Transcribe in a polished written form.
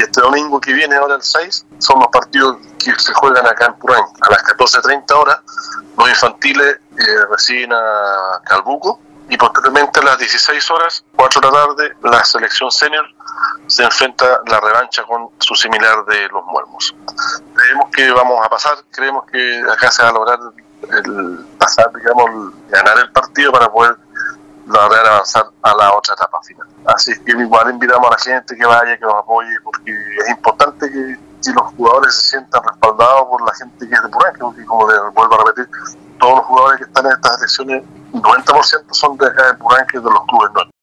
este domingo que viene, ahora el 6, son los partidos que se juegan acá en Purán. A las 14:30 horas, los infantiles reciben a Calbuco, y posteriormente a las 16 horas, 4 de la tarde, la selección senior se enfrenta la revancha con su similar de los Muermos. Creemos que vamos a pasar, creemos que acá se va a lograr el pasar, digamos, ganar el partido para poder lograr avanzar a la otra etapa final. Así que igual invitamos a la gente que vaya, que nos apoye, porque es importante que los jugadores se sientan respaldados por la gente que es de Purán, que como les vuelvo a repetir, todos los jugadores que están en estas selecciones, 90% son de acá de Purán, que es de los clubes nuestros.